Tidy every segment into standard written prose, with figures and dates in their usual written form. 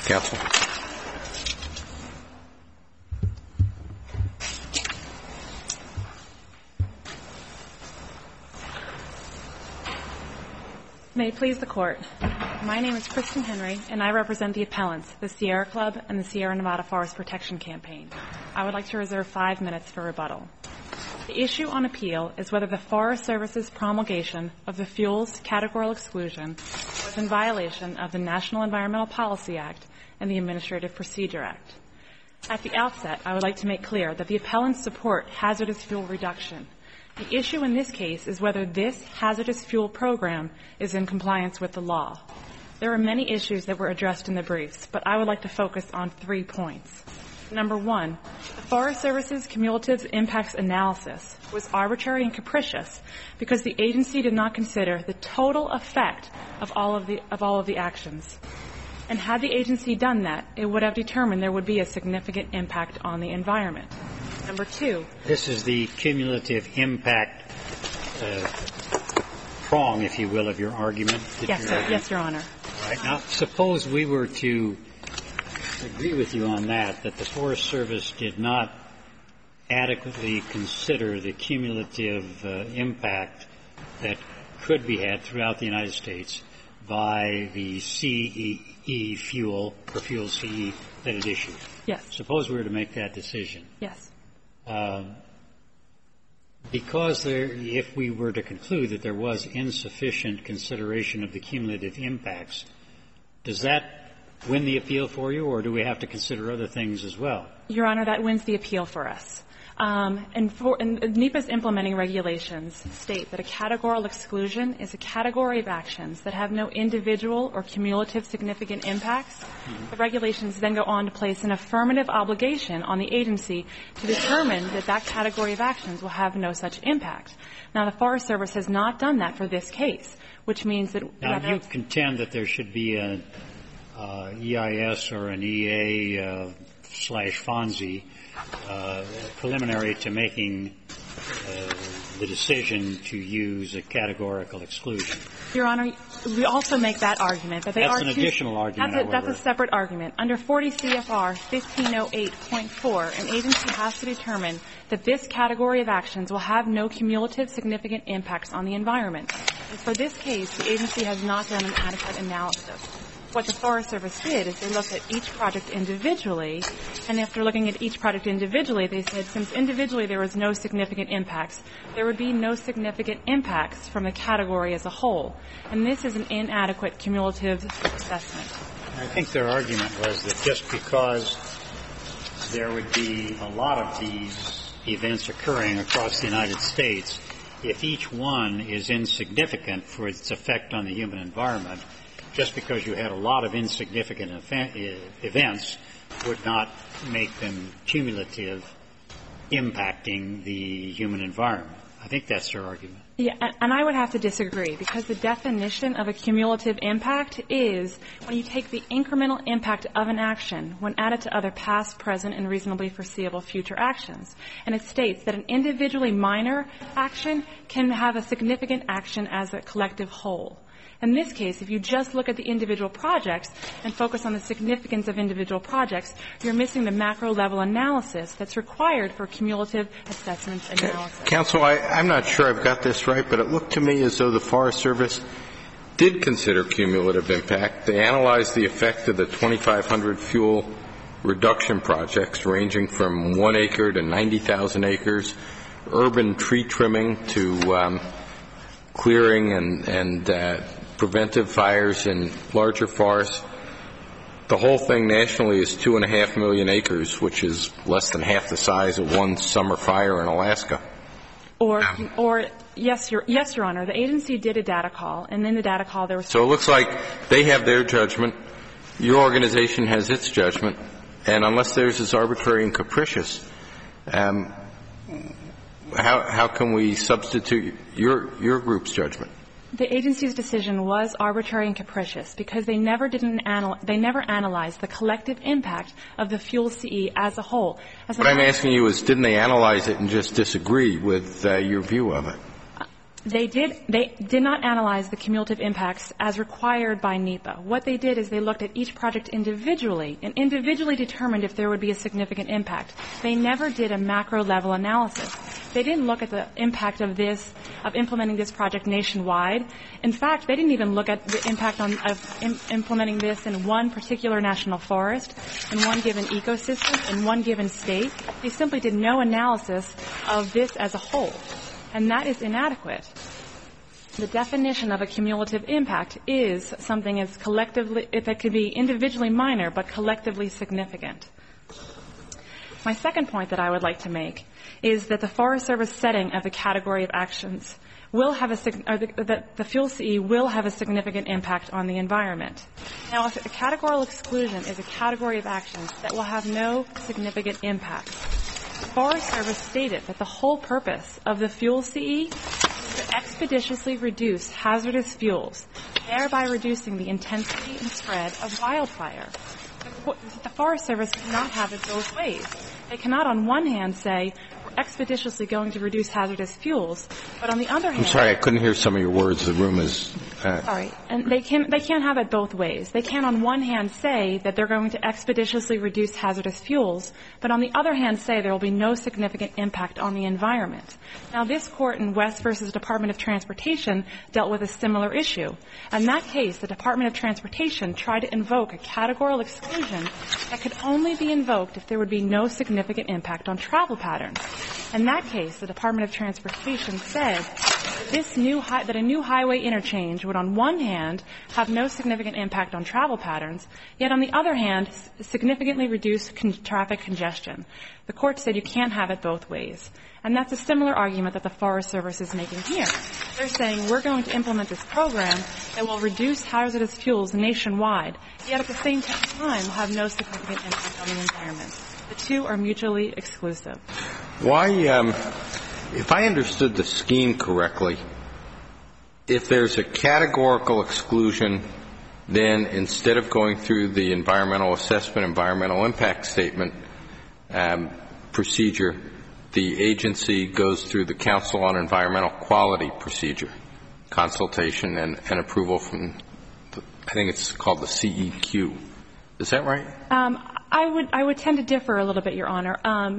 Counsel. May it please the Court. My name is Kristen Henry, and I represent the appellants, the Sierra Club and the Sierra Nevada Forest Protection Campaign. I would like to reserve 5 minutes for rebuttal. The issue on appeal is whether the Forest Service's promulgation of the fuels categorical exclusion was in violation of the National Environmental Policy Act and the Administrative Procedure Act. At the outset, I would like to make clear that the appellants support hazardous fuel reduction. The issue in this case is whether this hazardous fuel program is in compliance with the law. There are many issues that were addressed in the briefs, but I would like to focus on 3 points. Number 1, the Forest Service's cumulative impacts analysis was arbitrary and capricious because the agency did not consider the total effect of all of the actions. And had the agency done that, it would have determined there would be a significant impact on the environment. Number 2. This is the cumulative impact prong, if you will, of your argument. Yes, sir. Yes, Your Honor. All right. Now, suppose we were to agree with you on that the Forest Service did not adequately consider the cumulative impact that could be had throughout the United States by the CEE fuel, or fuel CE, that it issued. Yes. Suppose we were to make that decision. Yes. Because if we were to conclude that there was insufficient consideration of the cumulative impacts, does that win the appeal for you, or do we have to consider other things as well? Your Honor, that wins the appeal for us. And NEPA's implementing regulations state that a categorical exclusion is a category of actions that have no individual or cumulative significant impacts. Mm-hmm. The regulations then go on to place an affirmative obligation on the agency to determine that that category of actions will have no such impact. Now, the Forest Service has not done that for this case, which means that... Now, you contend that there should be an EIS or an EA/FONSI preliminary to making the decision to use a categorical exclusion. Your Honor, we also make that argument. But that's an additional argument, That's a separate argument. Under 40 CFR 1508.4, an agency has to determine that this category of actions will have no cumulative significant impacts on the environment. And for this case, the agency has not done an adequate analysis. What the Forest Service did is they looked at each project individually, and after looking at each project individually, they said since individually there was no significant impacts, there would be no significant impacts from the category as a whole. And this is an inadequate cumulative assessment. I think their argument was that just because there would be a lot of these events occurring across the United States, if each one is insignificant for its effect on the human environment, just because you had a lot of insignificant events would not make them cumulative, impacting the human environment. I think that's their argument. Yeah, and I would have to disagree, because the definition of a cumulative impact is when you take the incremental impact of an action when added to other past, present, and reasonably foreseeable future actions. And it states that an individually minor action can have a significant action as a collective whole. In this case, if you just look at the individual projects and focus on the significance of individual projects, you're missing the macro-level analysis that's required for cumulative assessments and analysis. Counsel, I'm not sure I've got this right, but it looked to me as though the Forest Service did consider cumulative impact. They analyzed the effect of the 2,500 fuel reduction projects ranging from 1 acre to 90,000 acres, urban tree trimming to clearing and preventive fires in larger forests. The whole thing nationally is 2.5 million acres, which is less than half the size of one summer fire in Alaska. Yes, Your Honor. The agency did a data call, and in the data call there was... So it looks like they have their judgment, your organization has its judgment, and unless theirs is arbitrary and capricious, how can we substitute your group's judgment? The agency's decision was arbitrary and capricious because they never analyzed the collective impact of the fuel CE as a whole. What I'm asking you is, didn't they analyze it and just disagree with your view of it? They did not analyze the cumulative impacts as required by NEPA. What they did is they looked at each project individually and individually determined if there would be a significant impact. They never did a macro-level analysis. They didn't look at the impact of implementing this project nationwide. In fact, they didn't even look at the impact of implementing this in one particular national forest, in one given ecosystem, in one given state. They simply did no analysis of this as a whole. And that is inadequate. The definition of a cumulative impact is something as collectively, if it could be individually minor, but collectively significant. My second point that I would like to make is that the Forest Service setting of the category of actions will have that the fuel CE will have a significant impact on the environment. Now, if a categorical exclusion is a category of actions that will have no significant impact, the Forest Service stated that the whole purpose of the fuel CE is to expeditiously reduce hazardous fuels, thereby reducing the intensity and spread of wildfire. The Forest Service cannot have it both ways. They cannot on one hand say, we're expeditiously going to reduce hazardous fuels, but on the other hand... I'm sorry, I couldn't hear some of your words. The room is... Sorry. And they can't have it both ways. They can on one hand say that they're going to expeditiously reduce hazardous fuels, but on the other hand say there will be no significant impact on the environment. Now, this court in West versus Department of Transportation dealt with a similar issue. In that case, the Department of Transportation tried to invoke a categorical exclusion that could only be invoked if there would be no significant impact on travel patterns. In that case, the Department of Transportation said that a new highway interchange would on one hand have no significant impact on travel patterns, yet on the other hand significantly reduce traffic congestion. The court said you can't have it both ways. And that's a similar argument that the Forest Service is making here. They're saying we're going to implement this program that will reduce hazardous fuels nationwide, yet at the same time will have no significant impact on the environment. The two are mutually exclusive. Why, if I understood the scheme correctly, if there's a categorical exclusion, then instead of going through the environmental assessment, environmental impact statement procedure, the agency goes through the Council on Environmental Quality procedure, consultation and approval from, I think it's called the CEQ. Is that right? I would tend to differ a little bit, Your Honor.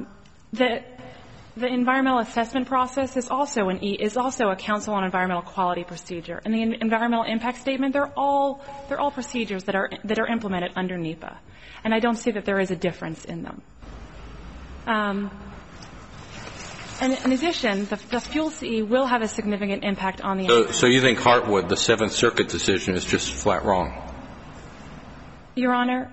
The environmental assessment process is also a Council on Environmental Quality procedure, and the environmental impact statement they're all procedures that are implemented under NEPA, and I don't see that there is a difference in them. And in addition, the fuel CE will have a significant impact on the environment. So you think Hartwood, the Seventh Circuit decision, is just flat wrong? Your Honor,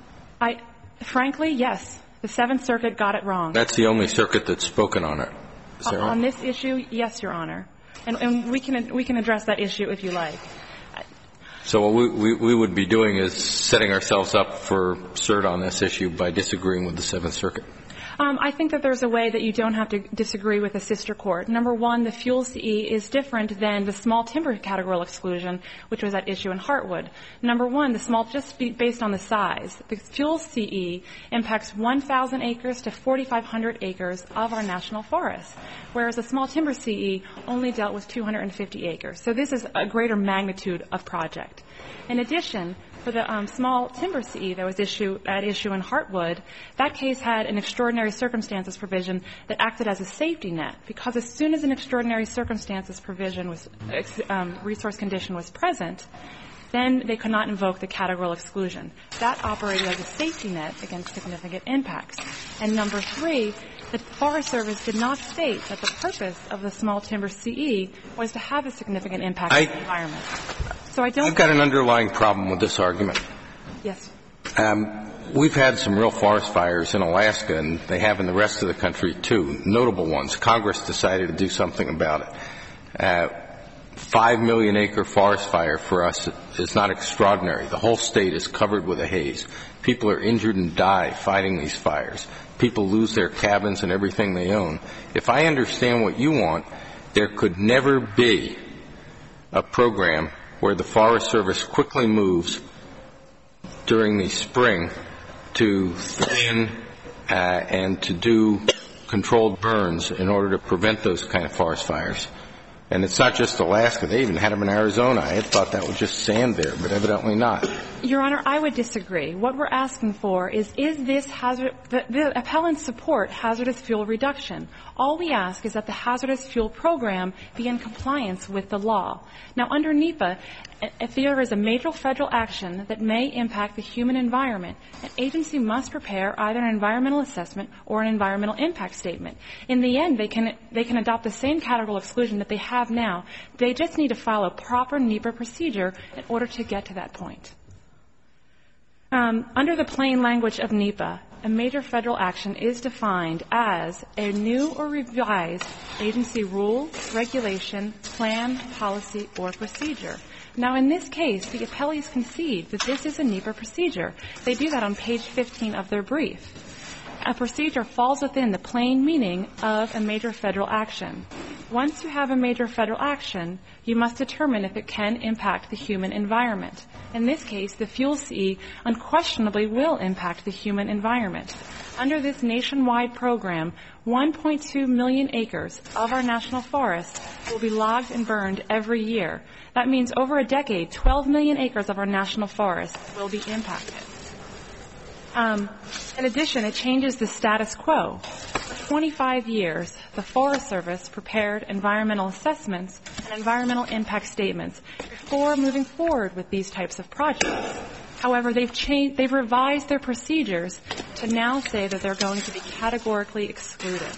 frankly, yes. The Seventh Circuit got it wrong. That's the only circuit that's spoken on it. Is that right? On this issue, yes, Your Honor. And we can address that issue if you like. So what we would be doing is setting ourselves up for cert on this issue by disagreeing with the Seventh Circuit. I think that there's a way that you don't have to disagree with a sister court. Number one, the fuel CE is different than the small timber categorical exclusion, which was at issue in Hartwood. Number one, just based on the size, the fuel CE impacts 1,000 acres to 4,500 acres of our national forests, whereas the small timber CE only dealt with 250 acres. So this is a greater magnitude of project. In addition, for the small timber CE that was at issue in Hartwood, that case had an extraordinary circumstances provision that acted as a safety net, because as soon as an extraordinary circumstances provision resource condition was present, then they could not invoke the categorical exclusion. That operated as a safety net against significant impacts. And number three, the Forest Service did not state that the purpose of the small timber CE was to have a significant impact on the environment. So I've got an underlying problem with this argument. Yes. We've had some real forest fires in Alaska, and they have in the rest of the country, too, notable ones. Congress decided to do something about it. 5 million acre forest fire for us is not extraordinary. The whole state is covered with a haze. People are injured and die fighting these fires. People lose their cabins and everything they own. If I understand what you want, there could never be a program where the Forest Service quickly moves during the spring to thin and to do controlled burns in order to prevent those kind of forest fires. And it's not just Alaska. They even had them in Arizona. I had thought that was just sand there, but evidently not. Your Honor, I would disagree. What we're asking for is this the appellants support hazardous fuel reduction. All we ask is that the hazardous fuel program be in compliance with the law. Now, under NEPA, if there is a major federal action that may impact the human environment, an agency must prepare either an environmental assessment or an environmental impact statement. In the end, they can adopt the same categorical exclusion that they have now. They just need to follow a proper NEPA procedure in order to get to that point. Under the plain language of NEPA, a major federal action is defined as a new or revised agency rule, regulation, plan, policy, or procedure. Now, in this case, the appellees concede that this is a NEPA procedure. They do that on page 15 of their brief. A procedure falls within the plain meaning of a major federal action. Once you have a major federal action, you must determine if it can impact the human environment. In this case, the Fuel CE unquestionably will impact the human environment. Under this nationwide program, 1.2 million acres of our national forests will be logged and burned every year. That means over a decade, 12 million acres of our national forests will be impacted. In addition, it changes the status quo. For 25 years, the Forest Service prepared environmental assessments and environmental impact statements before moving forward with these types of projects. However, they've revised their procedures to now say that they're going to be categorically excluded.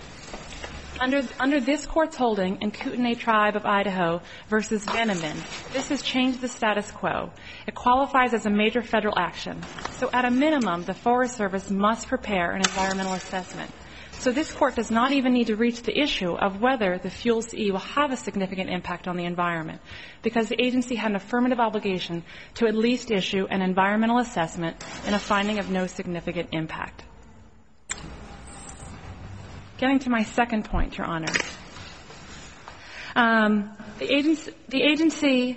Under this court's holding in Kootenai Tribe of Idaho versus Veneman, this has changed the status quo. It qualifies as a major federal action. So at a minimum, the Forest Service must prepare an environmental assessment. So this court does not even need to reach the issue of whether the Fuel CE will have a significant impact on the environment, because the agency had an affirmative obligation to at least issue an environmental assessment and a finding of no significant impact. Getting to my second point, Your Honor. The agency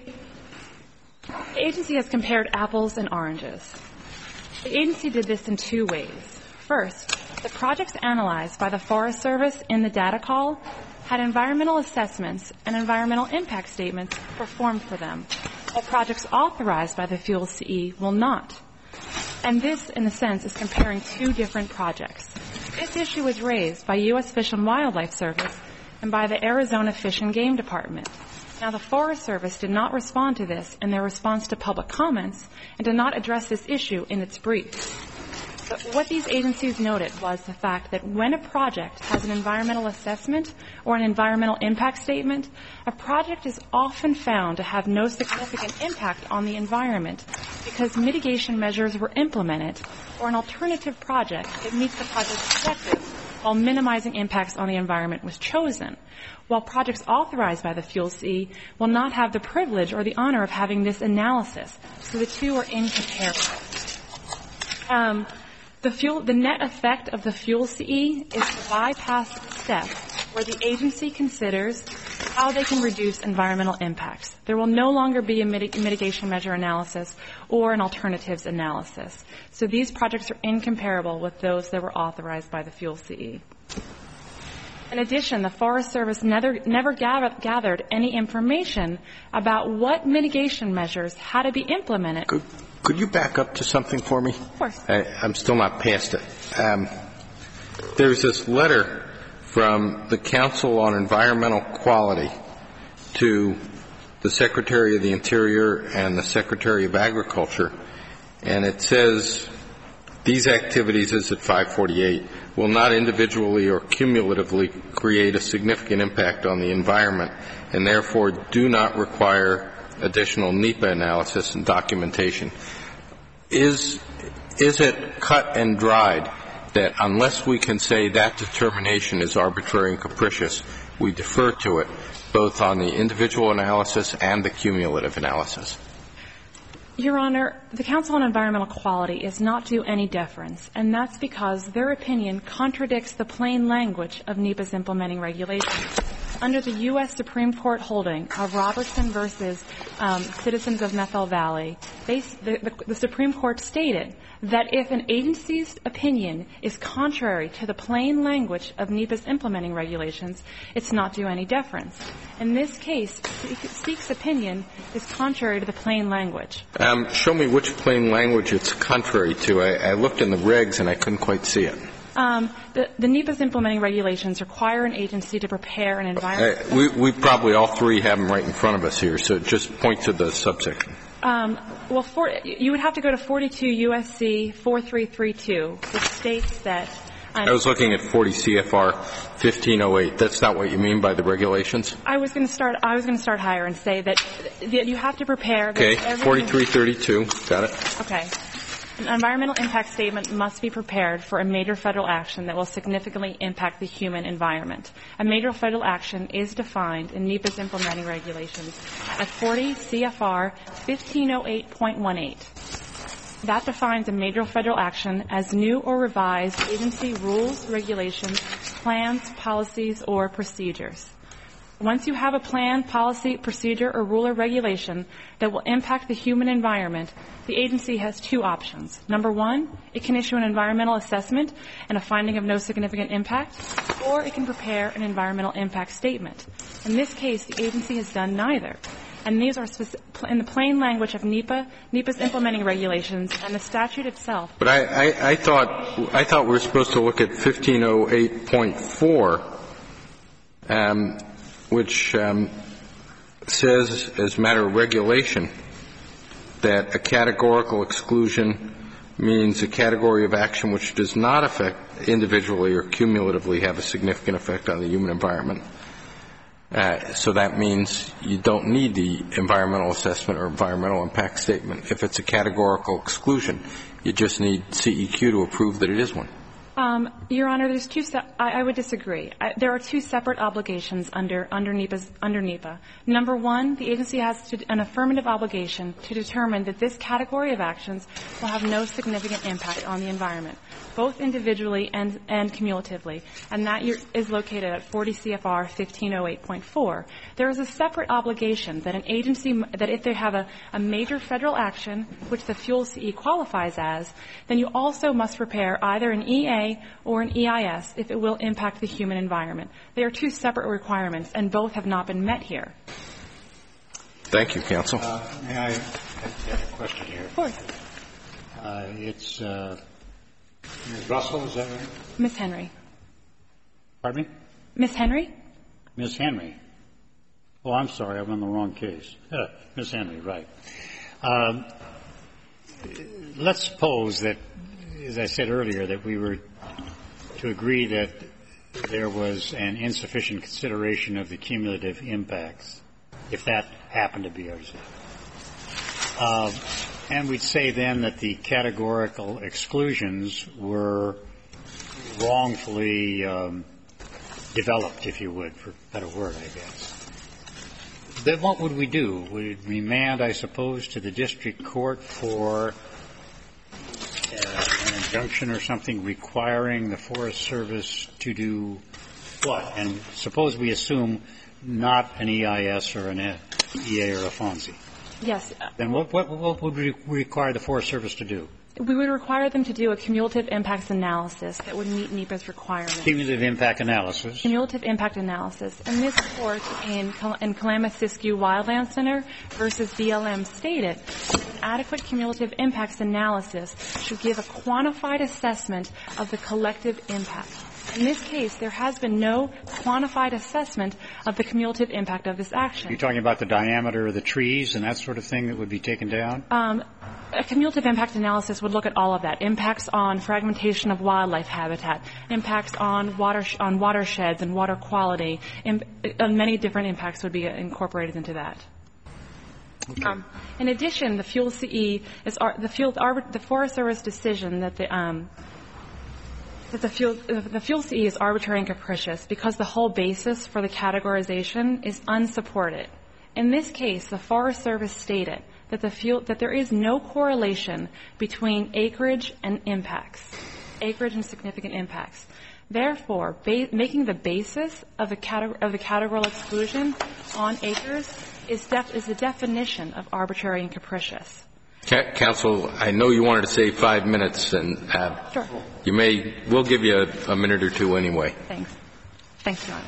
has compared apples and oranges. The agency did this in two ways. First, the projects analyzed by the Forest Service in the data call had environmental assessments and environmental impact statements performed for them, while projects authorized by the Fuel CE will not. And this, in a sense, is comparing two different projects. This issue was raised by U.S. Fish and Wildlife Service and by the Arizona Fish and Game Department. Now, the Forest Service did not respond to this in their response to public comments and did not address this issue in its brief. But what these agencies noted was the fact that when a project has an environmental assessment or an environmental impact statement, a project is often found to have no significant impact on the environment because mitigation measures were implemented or an alternative project that meets the project's objectives while minimizing impacts on the environment was chosen, while projects authorized by the Fuel CE will not have the privilege or the honor of having this analysis. So the two are incomparable. The net effect of the Fuel CE is to bypass the step where the agency considers how they can reduce environmental impacts. There will no longer be a mitigation measure analysis or an alternatives analysis. So these projects are incomparable with those that were authorized by the Fuel CE. In addition, the Forest Service never gathered any information about what mitigation measures had to be implemented. Could you back up to something for me? Of course. I'm still not past it. There's this letter from the Council on Environmental Quality to the Secretary of the Interior and the Secretary of Agriculture, and it says these activities, as at 548, will not individually or cumulatively create a significant impact on the environment and therefore do not require additional NEPA analysis and documentation. Is it cut and dried that unless we can say that determination is arbitrary and capricious, we defer to it both on the individual analysis and the cumulative analysis? Your Honor, the Council on Environmental Quality is not due any deference, and that's because their opinion contradicts the plain language of NEPA's implementing regulations. under the U.S. Supreme Court holding of Robertson versus Citizens of Methil Valley, the Supreme Court stated that if an agency's opinion is contrary to the plain language of NEPA's implementing regulations, it's not due any deference. In this case, SEEK's opinion is contrary to the plain language. Show me which plain language it's contrary to. I looked in the regs and I couldn't quite see it. The NEPA's implementing regulations require an agency to prepare an environment. We probably all three have them right in front of us here, so just point to the subsection. You would have to go to 42 U.S.C. 4332, which states that I was looking at 40 CFR 1508. That's not what you mean by the regulations? I was going to start higher and say that you have to prepare. Okay, 4332. Got it. Okay. An environmental impact statement must be prepared for a major federal action that will significantly impact the human environment. A major federal action is defined in NEPA's implementing regulations at 40 CFR 1508.18. That defines a major federal action as new or revised agency rules, regulations, plans, policies, or procedures. Once you have a plan, policy, procedure, or rule or regulation that will impact the human environment, the agency has two options. Number one, it can issue an environmental assessment and a finding of no significant impact, or it can prepare an environmental impact statement. In this case, the agency has done neither. And these are in the plain language of NEPA's implementing regulations and the statute itself. But I thought we were supposed to look at 1508.4, which says, as a matter of regulation, that a categorical exclusion means a category of action which does not affect individually or cumulatively have a significant effect on the human environment. So that means you don't need the environmental assessment or environmental impact statement. If it's a categorical exclusion, you just need CEQ to approve that it is one. Your Honor, there's I would disagree. There are two separate obligations under NEPA. Number one, the agency has an affirmative obligation to determine that this category of actions will have no significant impact on the environment, both individually and cumulatively, and that is located at 40 CFR 1508.4. There is a separate obligation that an agency, that if they have a major federal action, which the Fuel CE qualifies as, then you also must prepare either an EA or an EIS if it will impact the human environment. They are two separate requirements, and both have not been met here. Thank you, counsel. May I have a question here? Of course. It's Ms. Russell, is that right? Ms. Henry. Pardon me? Ms. Henry? Ms. Henry. Oh, I'm sorry, I'm on the wrong case. Ms. Henry, right. Let's suppose that, as I said earlier, that we were to agree that there was an insufficient consideration of the cumulative impacts, if that happened to be ours. And we'd say then that the categorical exclusions were wrongfully developed, if you would, for a better word, I guess. Then what would we do? We'd remand, I suppose, to the district court for an injunction or something requiring the Forest Service to do what? And suppose we assume not an EIS or an EA or a FONSI. Yes. Then what would we require the Forest Service to do? We would require them to do a cumulative impacts analysis that would meet NEPA's requirements. Cumulative impact analysis. Cumulative impact analysis. And this court in Klamath-Siskiyou Wildland Center versus BLM stated that an adequate cumulative impacts analysis should give a quantified assessment of the collective impact. In this case, there has been no quantified assessment of the cumulative impact of this action. You're talking about the diameter of the trees and that sort of thing that would be taken down? A cumulative impact analysis would look at all of that. Impacts on fragmentation of wildlife habitat, impacts on watersheds and water quality, many different impacts would be incorporated into that. Okay. In addition, the Fuel CE is the Forest Service decision that the Fuel CE is arbitrary and capricious because the whole basis for the categorization is unsupported. In this case, the Forest Service stated that there is no correlation between acreage and impacts, acreage and significant impacts. Therefore, making the basis of the categorical exclusion on acres is the definition of arbitrary and capricious. Counsel, I know you wanted to save 5 minutes, and Sure. we'll give you a minute or two anyway. Thanks. Thanks, Your Honor.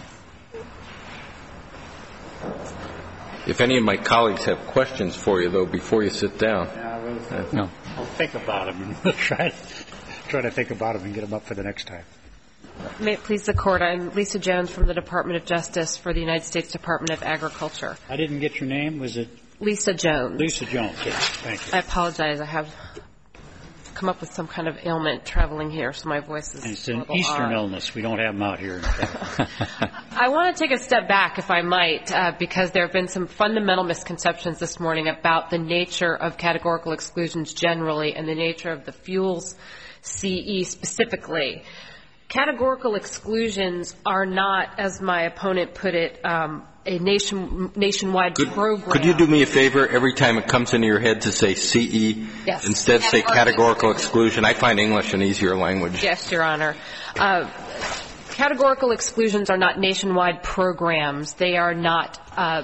If any of my colleagues have questions for you, though, before you sit down. No. I'll think about them and try to think about them and get them up for the next time. May it please the Court, I'm Lisa Jones from the Department of Justice for the United States Department of Agriculture. I didn't get your name. Was it? Lisa Jones. Lisa Jones, yes. Thank you. I apologize. I have come up with some kind of ailment traveling here, so my voice is It's an Eastern illness. We don't have them out here. I want to take a step back, if I might, because there have been some fundamental misconceptions this morning about the nature of categorical exclusions generally and the nature of the fuels CE specifically. Categorical exclusions are not, as my opponent put it, a nationwide program. Could you do me a favor every time it comes into your head to say CE? Yes. Instead say categorical exclusion? I find English an easier language. Yes, Your Honor. Categorical exclusions are not nationwide programs. They are not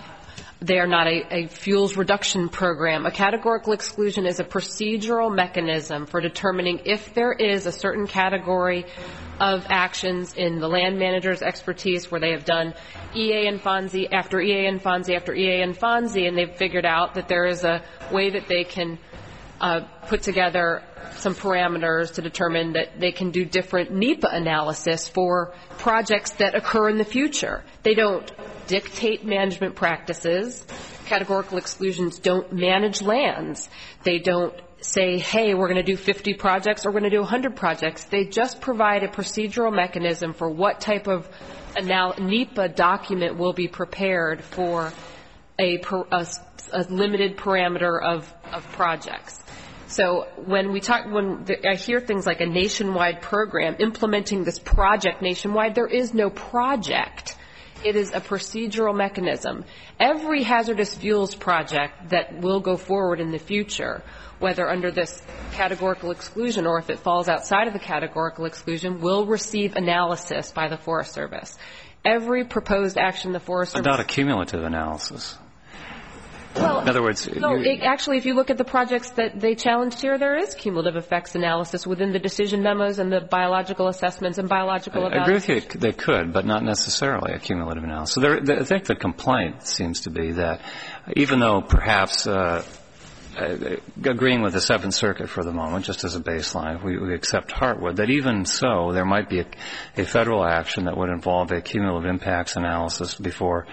a fuels reduction program. A categorical exclusion is a procedural mechanism for determining if there is a certain category of actions in the land manager's expertise where they have done EA and FONSI after EA and FONSI after EA and FONSI, and they've figured out that there is a way that they can put together some parameters to determine that they can do different NEPA analysis for projects that occur in the future. They don't dictate management practices. Categorical exclusions don't manage lands. They don't say, hey, we're going to do 50 projects or we're going to do 100 projects. They just provide a procedural mechanism for what type of NEPA document will be prepared for a limited parameter of projects. So when I hear things like a nationwide program implementing this project nationwide, there is no project. It is a procedural mechanism. Every hazardous fuels project that will go forward in the future, whether under this categorical exclusion or if it falls outside of the categorical exclusion, will receive analysis by the Forest Service. Every proposed action the Forest Service... Not a cumulative analysis. Well, in other words, actually, if you look at the projects that they challenged here, there is cumulative effects analysis within the decision memos and the biological assessments and biological evaluations. I agree with you, they could, but not necessarily a cumulative analysis. So I think the complaint seems to be that even though perhaps agreeing with the Seventh Circuit for the moment, just as a baseline, we accept Hartwood, that even so, there might be a federal action that would involve a cumulative impacts analysis before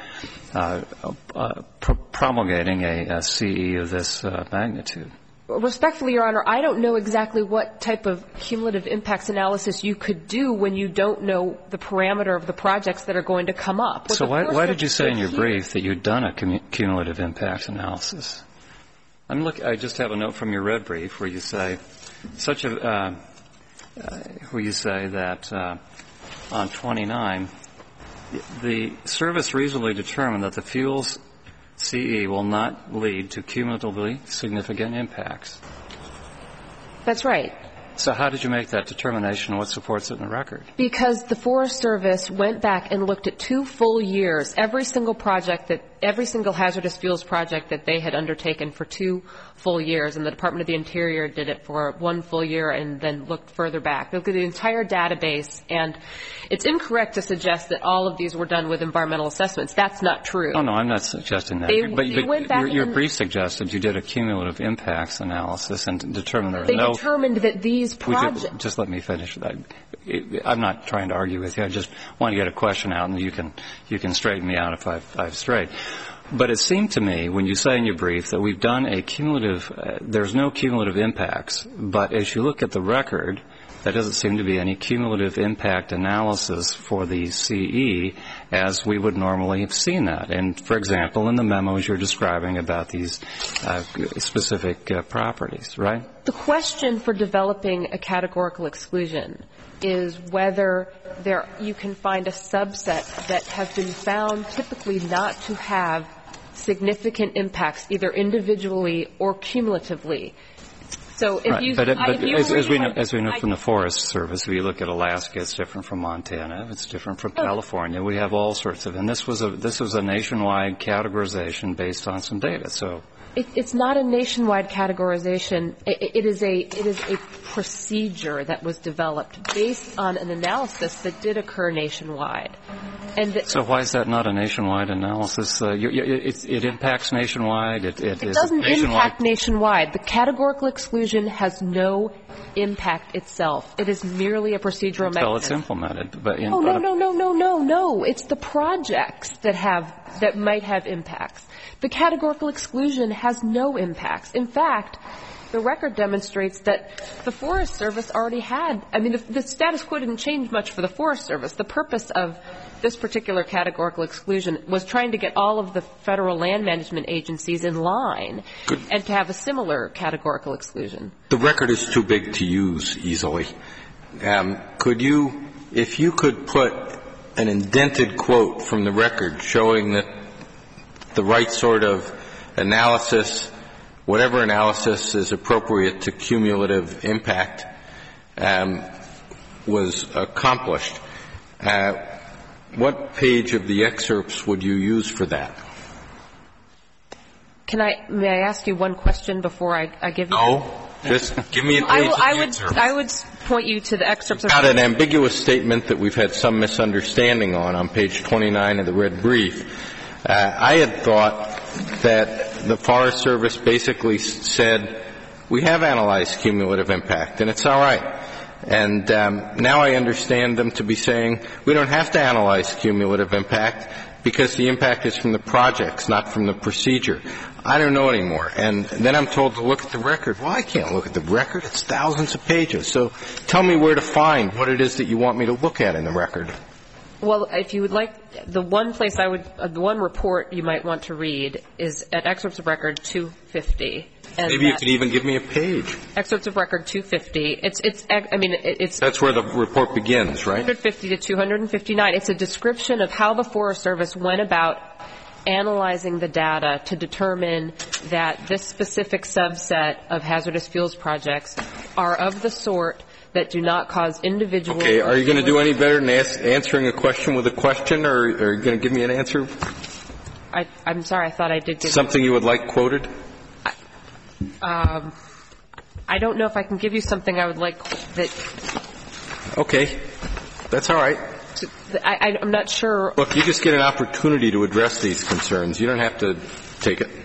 promulgating a CE of this magnitude. Respectfully, Your Honor, I don't know exactly what type of cumulative impacts analysis you could do when you don't know the parameter of the projects that are going to come up. So why did you say in your brief that you'd done a cumulative impacts analysis? I just have a note from your red brief where you say that on 29, the service reasonably determined that the fuels CE will not lead to cumulatively significant impacts. That's right. So how did you make that determination and what supports it in the record? Because the Forest Service went back and looked at 2 full years, every single hazardous fuels project that they had undertaken for 2 full years, and the Department of the Interior did it for 1 full year and then looked further back. They looked at the entire database, and it's incorrect to suggest that all of these were done with environmental assessments. That's not true. Oh, no, I'm not suggesting that. But your brief suggested you did a cumulative impacts analysis and determined there was no... They determined that these projects... Just let me finish that. I'm not trying to argue with you. I just want to get a question out, and you can straighten me out if I've strayed. But it seemed to me, when you say in your brief that we've done a cumulative, there's no cumulative impacts, but as you look at the record, there doesn't seem to be any cumulative impact analysis for the CE as we would normally have seen that. And, for example, in the memos you're describing about these specific properties, right? The question for developing a categorical exclusion is whether you can find a subset that has been found typically not to have significant impacts, either individually or cumulatively. So if you, But as we know I- from the Forest Service, if you look at Alaska, it's different from Montana. It's different from California. We have all sorts of, and this was a nationwide categorization based on some data. So It's not a nationwide categorization. It is a procedure that was developed based on an analysis that did occur nationwide. So why is that not a nationwide analysis? It impacts nationwide. It doesn't impact nationwide. The categorical exclusion has no impact itself. It is merely a procedural mechanism. Until it's implemented. No. It's the projects that might have impacts. The categorical exclusion has no impacts. In fact, the record demonstrates that the Forest Service already had, the status quo didn't change much for the Forest Service. The purpose of this particular categorical exclusion was trying to get all of the federal land management agencies in line and to have a similar categorical exclusion. The record is too big to use easily. If you could put an indented quote from the record showing that the right sort of analysis, whatever analysis is appropriate to cumulative impact, was accomplished, what page of the excerpts would you use for that? May I ask you one question before I give you? No. Just give me a page of the excerpts. I would point you to the excerpts. You've got an ambiguous statement that we've had some misunderstanding on page 29 of the red brief. I had thought that the Forest Service basically said, we have analyzed cumulative impact, and it's all right. And now I understand them to be saying, we don't have to analyze cumulative impact because the impact is from the projects, not from the procedure. I don't know anymore. And then I'm told to look at the record. Well, I can't look at the record. It's thousands of pages. So tell me where to find what it is that you want me to look at in the record. Well, if you would like, the one report you might want to read is at excerpts of record 250. And maybe you could even give me a page. Excerpts of record 250. That's where the report begins, right? 250 to 259. It's a description of how the Forest Service went about analyzing the data to determine that this specific subset of hazardous fuels projects are of the sort that do not cause individual. Okay. Are you going to do any better than answering a question with a question, or are you going to give me an answer? I'm sorry. I thought I did give something you would like quoted. I don't know if I can give you something I would like that. Okay. That's all right. I'm not sure. Look, you just get an opportunity to address these concerns. You don't have to take it.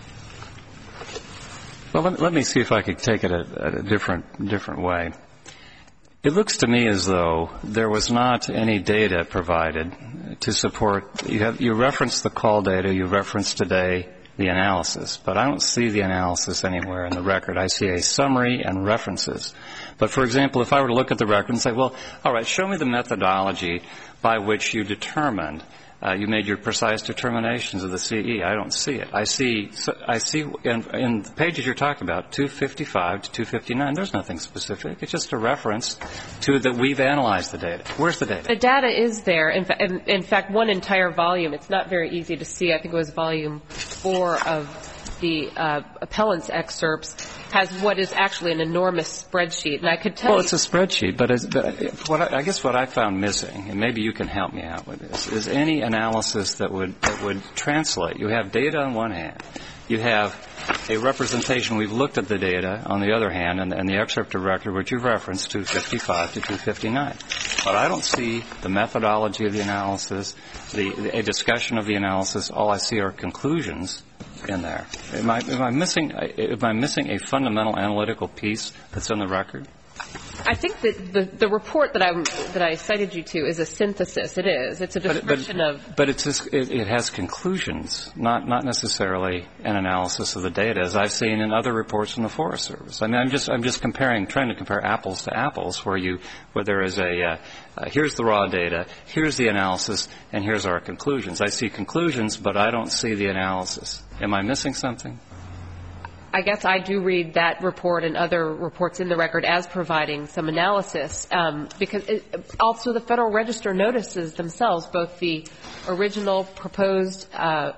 Well, let me see if I could take it a different way. It looks to me as though there was not any data provided to support. You referenced the call data. You referenced today the analysis, but I don't see the analysis anywhere in the record. I see a summary and references. But, for example, if I were to look at the record and say, well, all right, show me the methodology by which you determined, you made your precise determinations of the CE. I don't see it. I see in the pages you're talking about, 255 to 259, there's nothing specific. It's just a reference to that we've analyzed the data. Where's the data? The data is there. In fact, one entire volume. It's not very easy to see. I think it was volume 4 of the appellant's excerpts has what is actually an enormous spreadsheet. And I could tell you. Well, it's a spreadsheet, but I guess what I found missing, and maybe you can help me out with this, is any analysis that would translate. You have data on one hand. You have a representation. We've looked at the data on the other hand, and the excerpt of record which you've referenced, 255 to 259. But I don't see the methodology of the analysis, a discussion of the analysis. All I see are conclusions in there. Am I missing a fundamental analytical piece that's in the record? I think that the report that I cited you to is a synthesis. It is. It's a description of. But it has conclusions, not necessarily an analysis of the data, as I've seen in other reports from the Forest Service. I mean, I'm just trying to compare apples to apples, where there is here's the raw data, here's the analysis, and here's our conclusions. I see conclusions, but I don't see the analysis. Am I missing something? I guess I do read that report and other reports in the record as providing some analysis, because also the Federal Register notices themselves, both the original proposed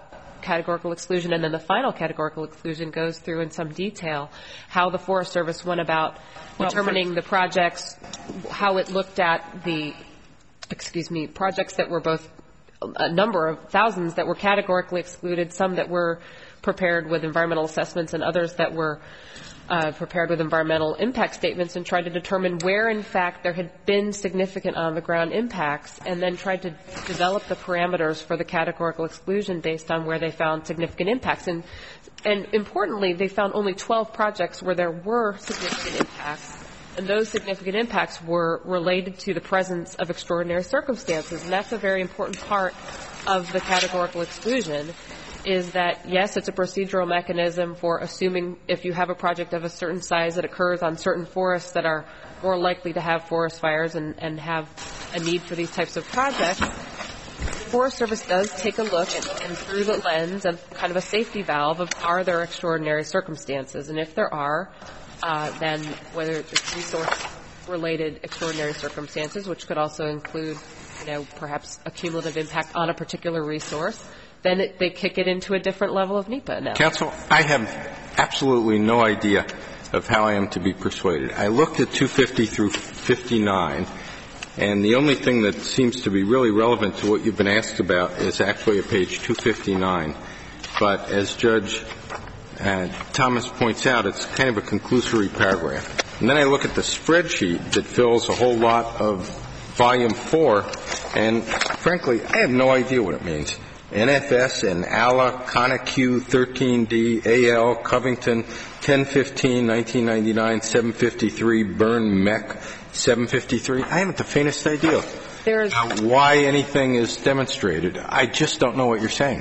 categorical exclusion, and then the final categorical exclusion goes through in some detail how the Forest Service went about determining the projects, how it looked at the, projects that were both a number of thousands that were categorically excluded, some that were prepared with environmental assessments and others that were prepared with environmental impact statements, and tried to determine where, in fact, there had been significant on-the-ground impacts, and then tried to develop the parameters for the categorical exclusion based on where they found significant impacts. And importantly, they found only 12 projects where there were significant impacts, and those significant impacts were related to the presence of extraordinary circumstances. And that's a very important part of the categorical exclusion, is that, yes, it's a procedural mechanism for assuming if you have a project of a certain size that occurs on certain forests that are more likely to have forest fires and have a need for these types of projects. The Forest Service does take a look and through the lens of kind of a safety valve of, are there extraordinary circumstances? And if there are, then whether it's resource-related extraordinary circumstances, which could also include, perhaps a cumulative impact on a particular resource, then they kick it into a different level of NEPA now. Counsel, I have absolutely no idea of how I am to be persuaded. I looked at 250 through 59, and the only thing that seems to be really relevant to what you've been asked about is actually at page 259. But as Judge Thomas points out, it's kind of a conclusory paragraph. And then I look at the spreadsheet that fills a whole lot of volume 4, and frankly, I have no idea what it means. NFS and ALA, CONIQ, 13D, AL, Covington, 1015, 1999, 753, Byrne, Mech, 753. I haven't the faintest idea why anything is demonstrated. I just don't know what you're saying.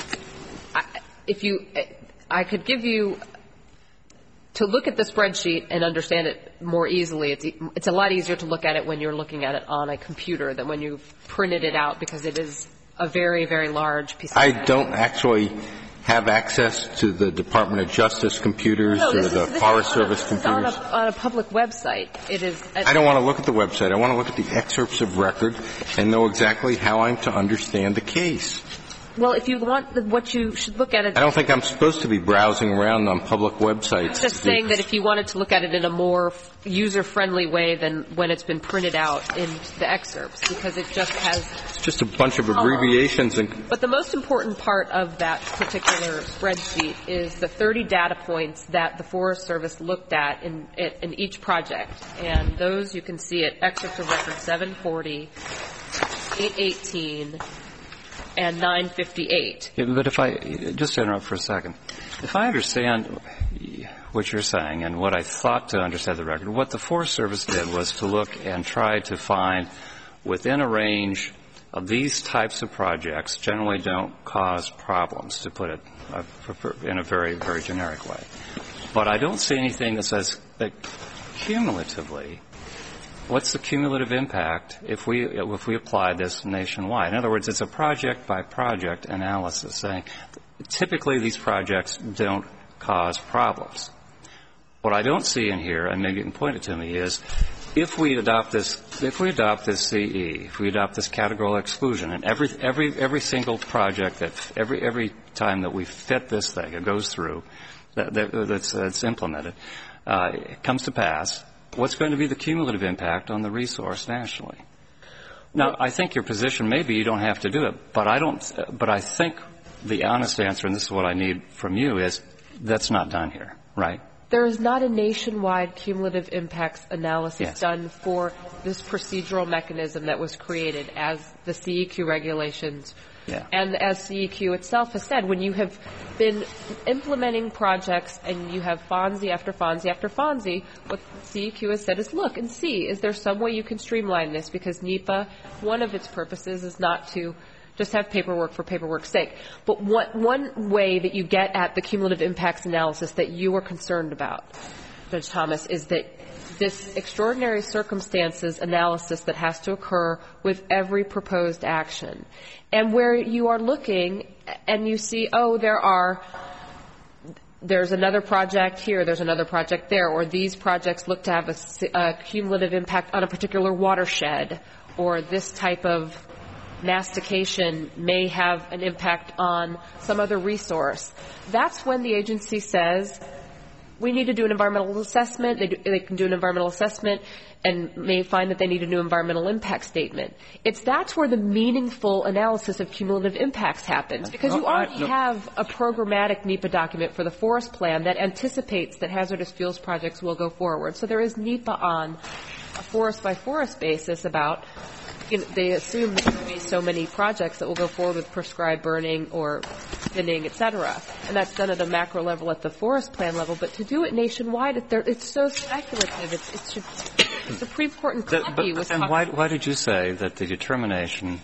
I could give you, to look at the spreadsheet and understand it more easily, it's a lot easier to look at it when you're looking at it on a computer than when you've printed it out, because it is a very, very large piece of I don't actually have access to the Department of Justice computers or the Forest Service computers. This is on a public website. It is. I don't want to look at the website. I want to look at the excerpts of record and know exactly how I'm to understand the case. Well, if you want what you should look at it. I don't think I'm supposed to be browsing around on public websites. I'm just saying that if you wanted to look at it in a more user-friendly way than when it's been printed out in the excerpts, because it just has. It's just a bunch of abbreviations. But the most important part of that particular spreadsheet is the 30 data points that the Forest Service looked at in each project. And those you can see at excerpts of record 740, 818, and 958. Yeah, but if I just interrupt for a second, if I understand what you're saying and what I thought to understand the record, what the Forest Service did was to look and try to find within a range of these types of projects generally don't cause problems, to put it in a very, very generic way. But I don't see anything that says that cumulatively, what's the cumulative impact if we apply this nationwide? In other words, it's a project-by-project analysis saying typically these projects don't cause problems. What I don't see in here, and maybe you can point it to me, is if we adopt this CE, if we adopt this categorical exclusion, and every single project that every time that we fit this thing, it goes through, that's implemented, it comes to pass. What's going to be the cumulative impact on the resource nationally? Now, I think your position maybe you don't have to do it, but I think the honest answer, and this is what I need from you, is that's not done here, right? There is not a nationwide cumulative impacts analysis done for this procedural mechanism that was created as the CEQ regulations. Yeah. And as CEQ itself has said, when you have been implementing projects and you have FONSI after FONSI after FONSI, what CEQ has said is look and see, is there some way you can streamline this? Because NEPA, one of its purposes is not to just have paperwork for paperwork's sake. But one way that you get at the cumulative impacts analysis that you are concerned about, Judge Thomas, is that this extraordinary circumstances analysis that has to occur with every proposed action. And where you are looking and you see, oh, there's another project here, there's another project there, or these projects look to have a cumulative impact on a particular watershed, or this type of mastication may have an impact on some other resource, that's when the agency says, we need to do an environmental assessment. They can do an environmental assessment and may find that they need a new environmental impact statement. That's where the meaningful analysis of cumulative impacts happens, because you already have a programmatic NEPA document for the forest plan that anticipates that hazardous fuels projects will go forward. So there is NEPA on a forest-by-forest basis about, they assume that there will be so many projects that will go forward with prescribed burning or thinning, et cetera. And that's done at a macro level at the forest plan level. But to do it nationwide, it's so speculative. The Supreme Court in Kentucky was talking. Why did you say that the determination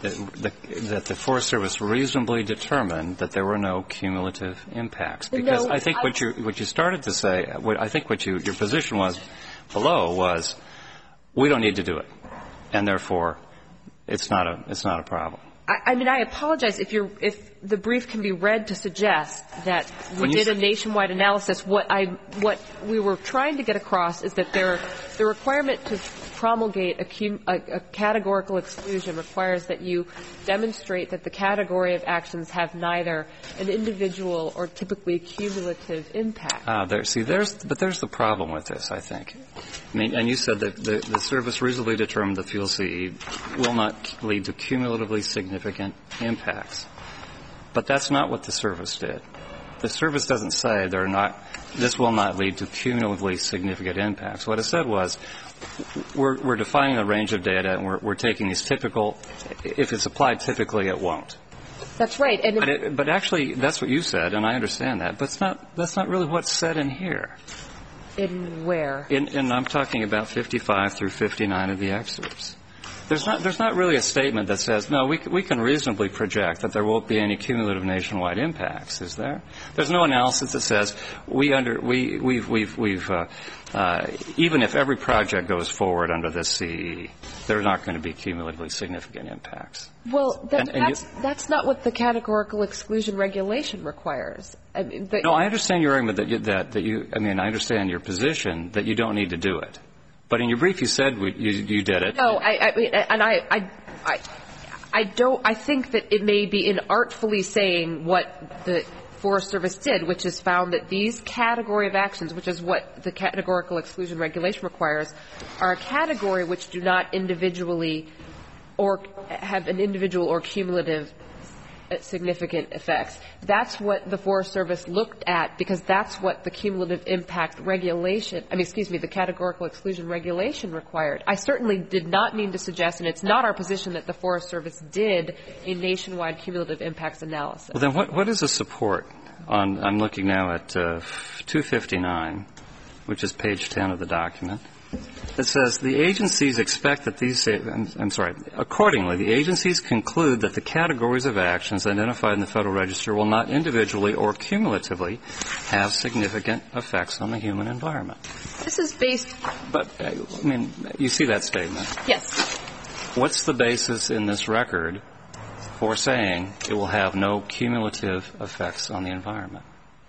that the Forest Service reasonably determined that there were no cumulative impacts? Because I think what you started to say, I think what your position was below was, we don't need to do it, and therefore it's not a problem. I mean, I apologize if the brief can be read to suggest that we did a nationwide analysis. What we were trying to get across is that the requirement to promulgate a categorical exclusion requires that you demonstrate that the category of actions have neither an individual or typically cumulative impact. There's the problem with this, I think. I mean, and you said that the service reasonably determined the fuel CE will not lead to cumulatively significant impacts. But that's not what the service did. The service doesn't say this will not lead to cumulatively significant impacts. What it said was, we're defining a range of data, and we're taking these typical, if it's applied typically, it won't. That's right. But actually, that's what you said, and I understand that. But that's not really what's said in here. In where? And I'm talking about 55 through 59 of the excerpts. There's not really a statement that says, no, we can reasonably project that there won't be any cumulative nationwide impacts, is there? There's no analysis that says even if every project goes forward under this CE, there are not going to be cumulatively significant impacts. Well, that's not what the categorical exclusion regulation requires. No, I understand your argument I understand your position that you don't need to do it. But in your brief, you said you did it. No, I think that it may be inartfully saying what the Forest Service did, which is found that these category of actions, which is what the categorical exclusion regulation requires, are a category which do not individually or have an individual or cumulative significant effects. That's what the Forest Service looked at, because that's what the cumulative impact regulation, the categorical exclusion regulation required. I certainly did not mean to suggest, and it's not our position, that the Forest Service did a nationwide cumulative impacts analysis. Well, then what is the support on, I'm looking now at 259, which is page 10 of the document. It says, the agencies expect that accordingly, the agencies conclude that the categories of actions identified in the Federal Register will not individually or cumulatively have significant effects on the human environment. This is based... But, you see that statement? Yes. What's the basis in this record for saying it will have no cumulative effects on the environment?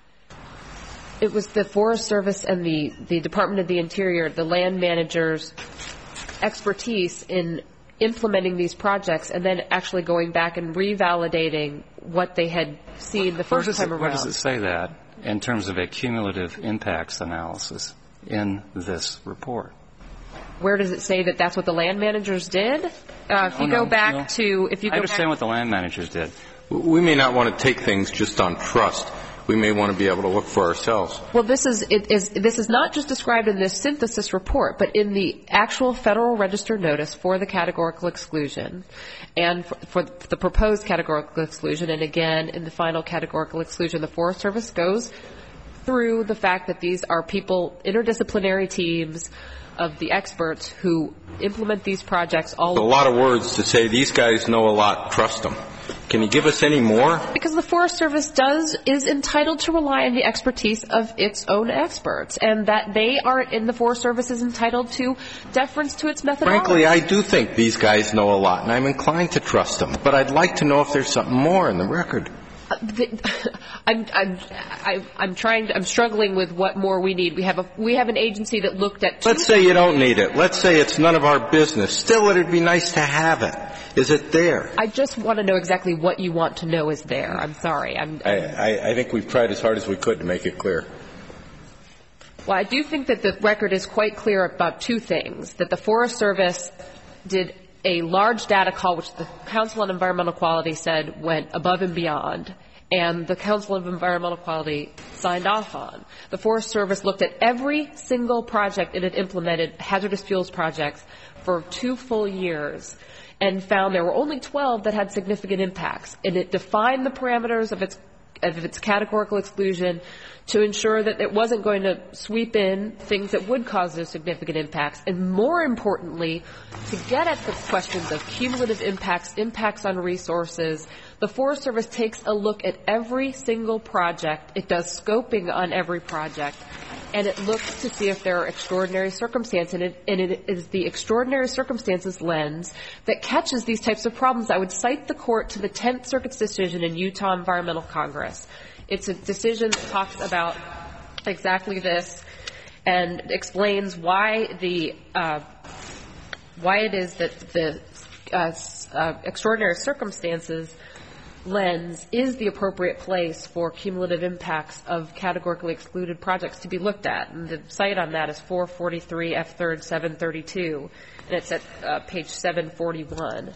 It was the Forest Service and the Department of the Interior, the land managers' expertise in implementing these projects and then actually going back and revalidating what they had seen the first time around. Where does it say that in terms of a cumulative impacts analysis in this report? Where does it say that that's what the land managers did? I understand what the land managers did. We may not want to take things just on trust. We may want to be able to look for ourselves. Well, this is not just described in this synthesis report, but in the actual Federal Register notice for the categorical exclusion and for the proposed categorical exclusion, and again in the final categorical exclusion, the Forest Service goes through the fact that these are people, interdisciplinary teams of the experts who implement these projects all over. A lot of words to say these guys know a lot, trust them. Can you give us any more? Because the Forest Service is entitled to rely on the expertise of its own experts, and that the Forest Service is entitled to deference to its methodology. Frankly, I do think these guys know a lot, and I'm inclined to trust them. But I'd like to know if there's something more in the record. I'm struggling with what more we need. We have an agency that looked at Let's say you don't need it. Let's say it's none of our business. Still, it'd be nice to have it. Is it there? I just want to know exactly what you want to know is there. I'm sorry. I think we've tried as hard as we could to make it clear. Well, I do think that the record is quite clear about two things, that the Forest Service did a large data call, which the Council on Environmental Quality said went above and beyond, and the Council of Environmental Quality signed off on. The Forest Service looked at every single project it had implemented, hazardous fuels projects, for 2 full years, and found there were only 12 that had significant impacts. And it defined the parameters of its categorical exclusion to ensure that it wasn't going to sweep in things that would cause those significant impacts. And more importantly, to get at the questions of cumulative impacts, impacts on resources, the Forest Service takes a look at every single project. It does scoping on every project. And it looks to see if there are extraordinary circumstances. And it is the extraordinary circumstances lens that catches these types of problems. I would cite the court to the 10th Circuit's decision in Utah Environmental Congress. It's a decision that talks about exactly this and explains why it is that the extraordinary circumstances lens is the appropriate place for cumulative impacts of categorically excluded projects to be looked at. And the site on that is 443 F. 3rd 732, and it's at page 741.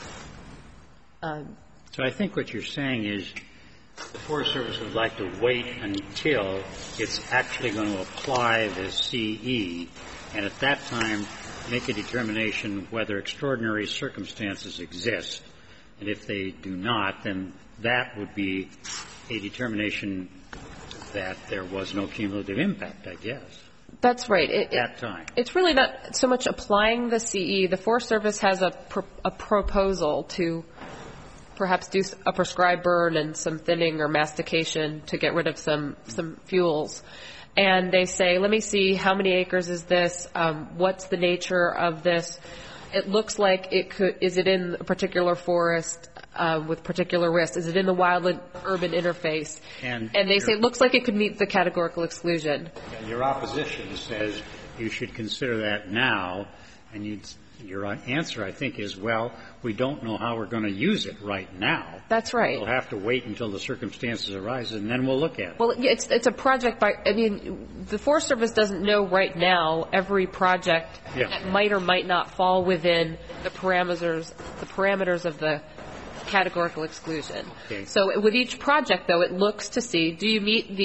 So I think what you're saying is the Forest Service would like to wait until it's actually going to apply the CE, and at that time make a determination whether extraordinary circumstances exist. And if they do not, then that would be a determination that there was no cumulative impact, I guess. That's right. At that time. It's really not so much applying the CE. The Forest Service has a proposal to perhaps do a prescribed burn and some thinning or mastication to get rid of some fuels. And they say, let me see, how many acres is this? What's the nature of this? It looks like is it in a particular forest with particular risks? Is it in the wildland-urban interface? And they say it looks like it could meet the categorical exclusion. Your opposition says you should consider that now, and your answer, I think, is, well, we don't know how we're going to use it right now. That's right. We'll have to wait until the circumstances arise, and then we'll look at it. Well, it's a project the Forest Service doesn't know right now every project that might or might not fall within the parameters of the categorical exclusion. Okay. So with each project, though, it looks to see, do you meet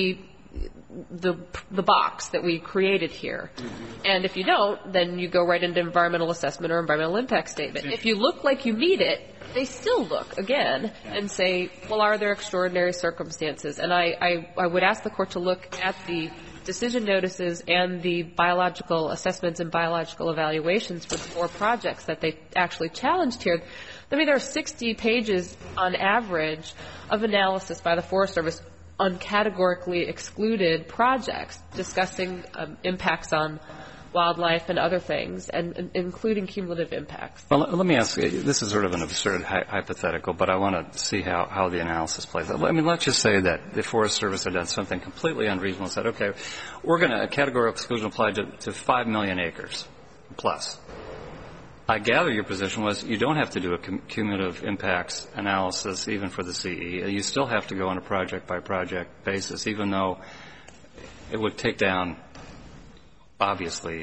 the box that we created here? And if you don't, then you go right into environmental assessment or environmental impact statement. If you look like you meet it, they still look again and say, well, are there extraordinary circumstances? And I would ask the court to look at the decision notices and the biological assessments and biological evaluations for the 4 projects that they actually challenged here. I mean, there are 60 pages on average of analysis by the Forest Service on categorically excluded projects, discussing impacts on wildlife and other things, and including cumulative impacts. Well, let me ask you, this is sort of an absurd hypothetical, but I want to see how the analysis plays out. I mean, let's just say that the Forest Service had done something completely unreasonable and said, okay, we're going to, a categorical exclusion applied to 5 million acres plus. I gather your position was you don't have to do a cumulative impacts analysis even for the CE. You still have to go on a project-by-project basis, even though it would take down, obviously,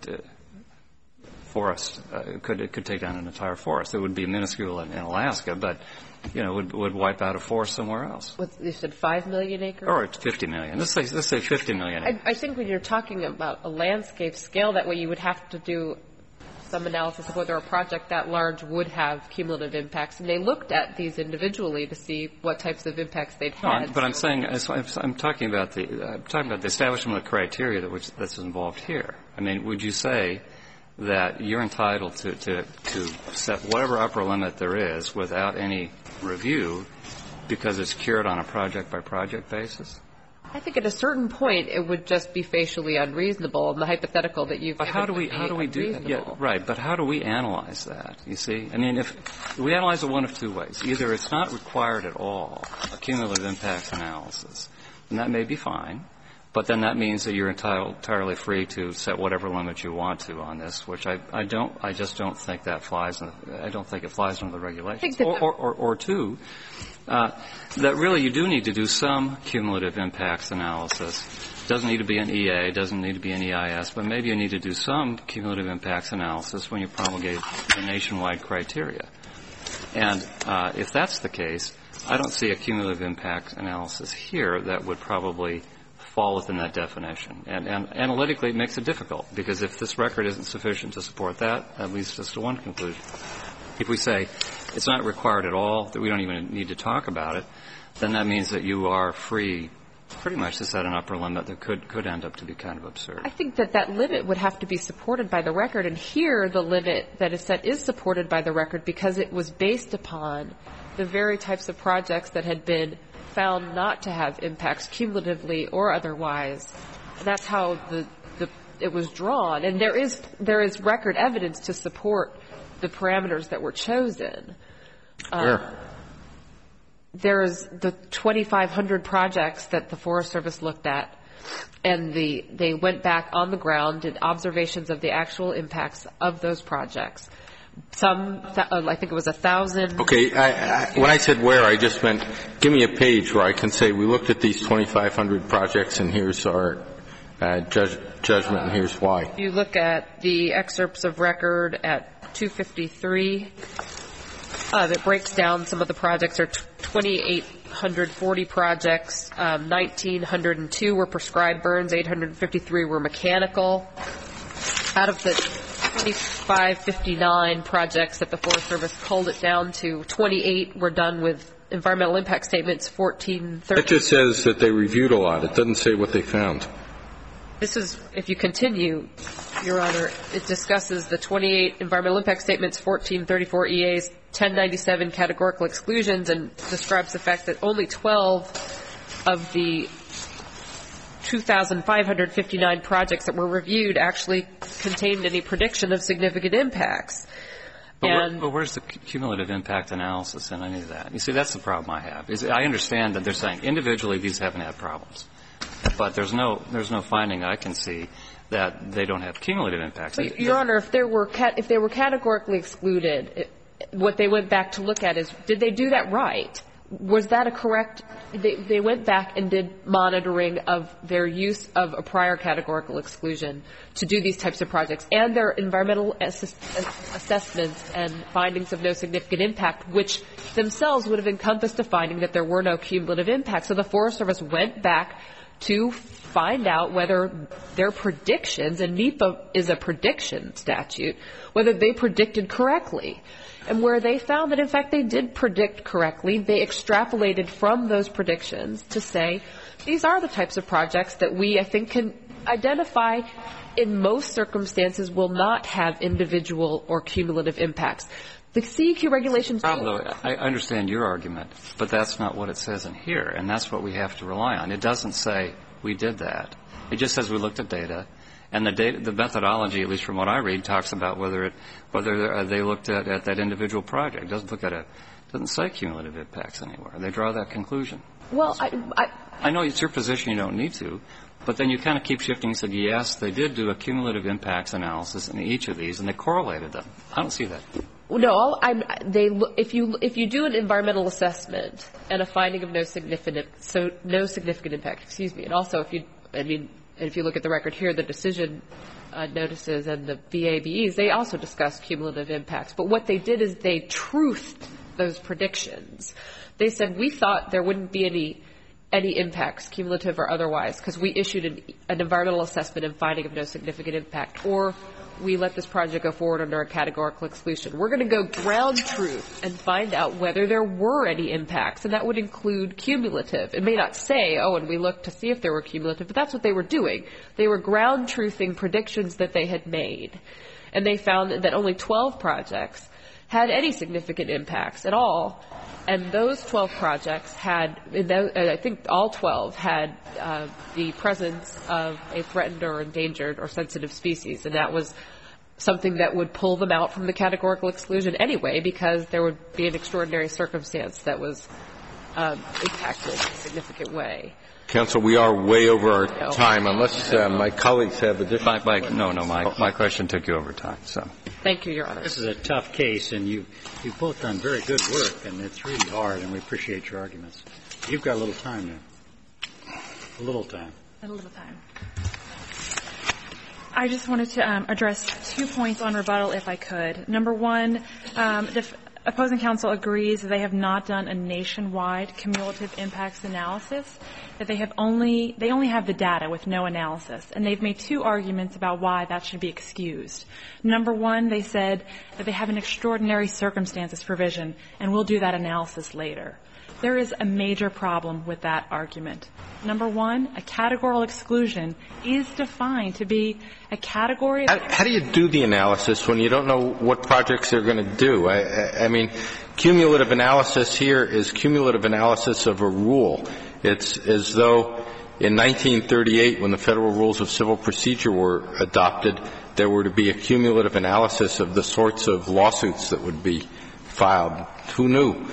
forest. It could take down an entire forest. It would be minuscule in Alaska, but, would wipe out a forest somewhere else. You said 5 million acres? Or 50 million. Let's say 50 million acres. I think when you're talking about a landscape scale, that way you would have to do some analysis of whether a project that large would have cumulative impacts, and they looked at these individually to see what types of impacts they'd had. No, but I'm saying I'm talking about the establishment of the criteria that's involved here. I mean, would you say that you're entitled to set whatever upper limit there is without any review because it's cured on a project by project basis? I think at a certain point it would just be facially unreasonable in the hypothetical that you've But how do we do that? Yeah, right. But how do we analyze that? You see, I mean, if we analyze it one of two ways, either it's not required at all, a cumulative impacts analysis, and that may be fine, but then that means that you're entirely free to set whatever limit you want to on this, which I just don't think that flies. I don't think it flies under the regulations. Or two, that really you do need to do some cumulative impacts analysis. It doesn't need to be an EA, it doesn't need to be an EIS, but maybe you need to do some cumulative impacts analysis when you promulgate the nationwide criteria. And if that's the case, I don't see a cumulative impact analysis here that would probably fall within that definition. And analytically, it makes it difficult, because if this record isn't sufficient to support that leads us to one conclusion. If we say it's not required at all, that we don't even need to talk about it, then that means that you are free pretty much to set an upper limit that could end up to be kind of absurd. I think that limit would have to be supported by the record, and here the limit that is set is supported by the record because it was based upon the very types of projects that had been found not to have impacts cumulatively or otherwise. And that's how it was drawn. And there is record evidence to support the parameters that were chosen. There's the 2,500 projects that the Forest Service looked at, and they went back on the ground, did observations of the actual impacts of those projects. Some, I think it was 1,000. Okay. When I said where, I just meant give me a page where I can say we looked at these 2,500 projects and here's our judgment and here's why. If you look at the excerpts of record at 253, it breaks down some of the projects. There are 2,840 projects. 1,902 were prescribed burns. 853 were mechanical. Out of the 2,559 projects that the Forest Service culled it down to, 28 were done with environmental impact statements, 1430. It just says that they reviewed a lot. It doesn't say what they found. This is, if you continue, Your Honor, it discusses the 28 environmental impact statements, 1434 EAs, 1097 categorical exclusions, and describes the fact that only 12 of the 2,559 projects that were reviewed actually contained any prediction of significant impacts. But where's the cumulative impact analysis in any of that? You see, that's the problem I have. I understand that they're saying individually these haven't had problems, but there's no finding I can see that they don't have cumulative impacts. But, Your Honor, if they were categorically excluded, what they went back to look at is, did they do that right? Was that a correct? They went back and did monitoring of their use of a prior categorical exclusion to do these types of projects, and their environmental assessments and findings of no significant impact, which themselves would have encompassed a finding that there were no cumulative impacts. So the Forest Service went back to find out whether their predictions, and NEPA is a prediction statute, whether they predicted correctly. And where they found that, in fact, they did predict correctly, they extrapolated from those predictions to say, these are the types of projects that we, I think, can identify in most circumstances will not have individual or cumulative impacts. The CEQ regulations... I understand your argument, but that's not what it says in here, and that's what we have to rely on. It doesn't say we did that. It just says we looked at data. And the methodology, at least from what I read, talks about whether they looked at that individual project. It doesn't say cumulative impacts anywhere. They draw that conclusion. Well, I know it's your position you don't need to, but then you kind of keep shifting and say, yes, they did do a cumulative impacts analysis in each of these, and they correlated them. I don't see that. No, if you do an environmental assessment and a finding of no significant impact, and also if you look at the record here, the decision notices and the VABEs, they also discuss cumulative impacts. But what they did is they truthed those predictions. They said, we thought there wouldn't be any impacts, cumulative or otherwise, because we issued an environmental assessment and finding of no significant impact, or we let this project go forward under a categorical exclusion. We're going to go ground truth and find out whether there were any impacts, and that would include cumulative. It may not say, and we looked to see if there were cumulative, but that's what they were doing. They were ground truthing predictions that they had made. And they found that only 12 projects had any significant impacts at all. And those 12 projects had, I think all 12 had the presence of a threatened or endangered or sensitive species. And that was something that would pull them out from the categorical exclusion anyway, because there would be an extraordinary circumstance that was impacted in a significant way. Counsel, we are way over our time. Unless my colleagues have additional questions. No, my question took you over time. So. Thank you, Your Honor. This is a tough case, and you've both done very good work, and it's really hard, and we appreciate your arguments. You've got a little time now. A little time. I just wanted to address 2 points on rebuttal, if I could. Number one, the opposing counsel agrees that they have not done a nationwide cumulative impacts analysis, that they only have the data with no analysis. And they've made 2 arguments about why that should be excused. Number one, they said that they have an extraordinary circumstances provision, and we'll do that analysis later. There is a major problem with that argument. Number one, a categorical exclusion is defined to be a category. How do you do the analysis when you don't know what projects they're going to do? I mean, cumulative analysis here is cumulative analysis of a rule. It's as though in 1938, when the Federal Rules of Civil Procedure were adopted, there were to be a cumulative analysis of the sorts of lawsuits that would be filed. Who knew?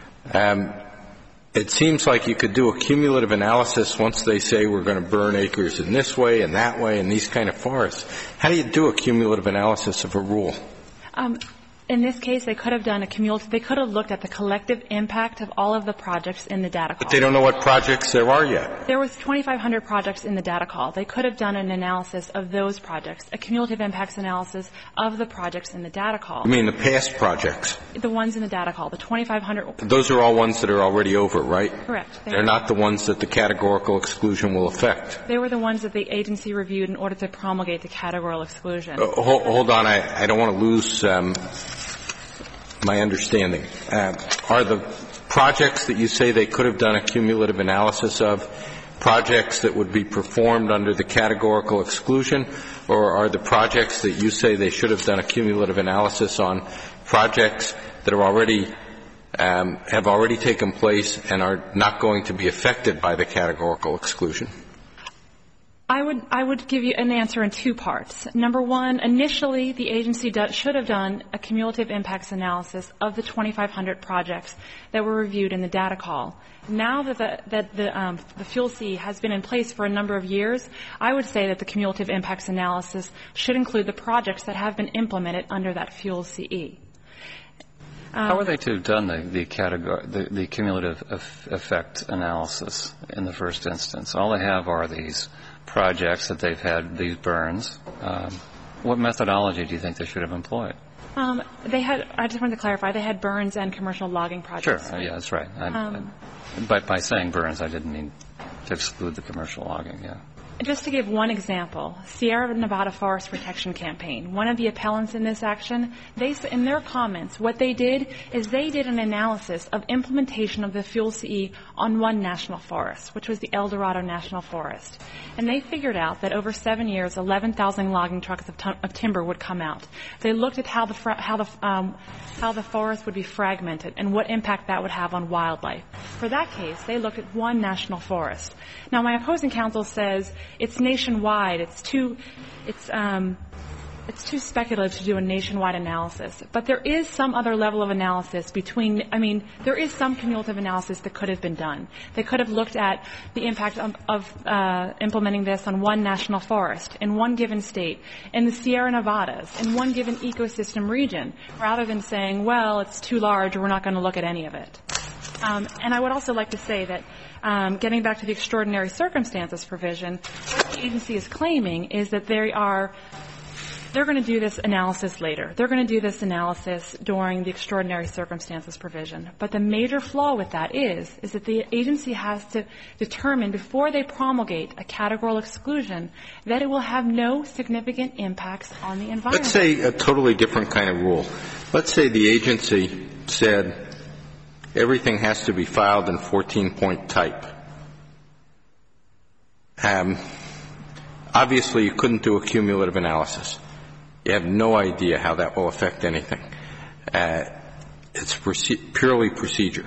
It seems like you could do a cumulative analysis once they say we're going to burn acres in this way and that way and these kind of forests. How do you do a cumulative analysis of a rule? In this case, they could have done a cumulative. They could have looked at the collective impact of all of the projects in the data call. But they don't know what projects there are yet. There was 2,500 projects in the data call. They could have done an analysis of those projects, a cumulative impacts analysis of the projects in the data call. You mean the past projects? The ones in the data call, the 2,500. Those are all ones that are already over, right? Correct. They're not the ones that the categorical exclusion will affect. They were the ones that the agency reviewed in order to promulgate the categorical exclusion. Hold on. I don't want to lose my understanding. Are the projects that you say they could have done a cumulative analysis of projects that would be performed under the categorical exclusion, or are the projects that you say they should have done a cumulative analysis on projects that are already have already taken place and are not going to be affected by the categorical exclusion? I would give you an answer in 2 parts. Number one, initially the agency should have done a cumulative impacts analysis of the 2,500 projects that were reviewed in the data call. Now that the Fuel CE has been in place for a number of years, I would say that the cumulative impacts analysis should include the projects that have been implemented under that Fuel CE. How are they to have done the cumulative effect analysis in the first instance? All they have are these projects that they've had, these burns. What methodology do you think they should have employed? I just wanted to clarify, they had burns and commercial logging projects. Sure, yeah, that's right. By saying burns, I didn't mean to exclude the commercial logging, yeah. Just to give one example, Sierra Nevada Forest Protection Campaign, one of the appellants in this action, in their comments, what they did is they did an analysis of implementation of the Fuel CE on one national forest, which was the El Dorado National Forest. And they figured out that over 7 years, 11,000 logging trucks of timber would come out. They looked at how the forest would be fragmented and what impact that would have on wildlife. For that case, they looked at one national forest. Now, my opposing counsel says it's nationwide. It's too speculative to do a nationwide analysis. But there is some other level of analysis there is some cumulative analysis that could have been done. They could have looked at the impact of implementing this on one national forest in one given state, in the Sierra Nevadas, in one given ecosystem region, rather than saying, well, it's too large or we're not going to look at any of it. And I would also like to say that getting back to the extraordinary circumstances provision, what the agency is claiming is that they're going to do this analysis later. They're going to do this analysis during the extraordinary circumstances provision. But the major flaw with that is that the agency has to determine before they promulgate a categorical exclusion that it will have no significant impacts on the environment. Let's say a totally different kind of rule. Let's say the agency said everything has to be filed in 14-point type. Obviously, you couldn't do a cumulative analysis. You have no idea how that will affect anything. It's purely procedure.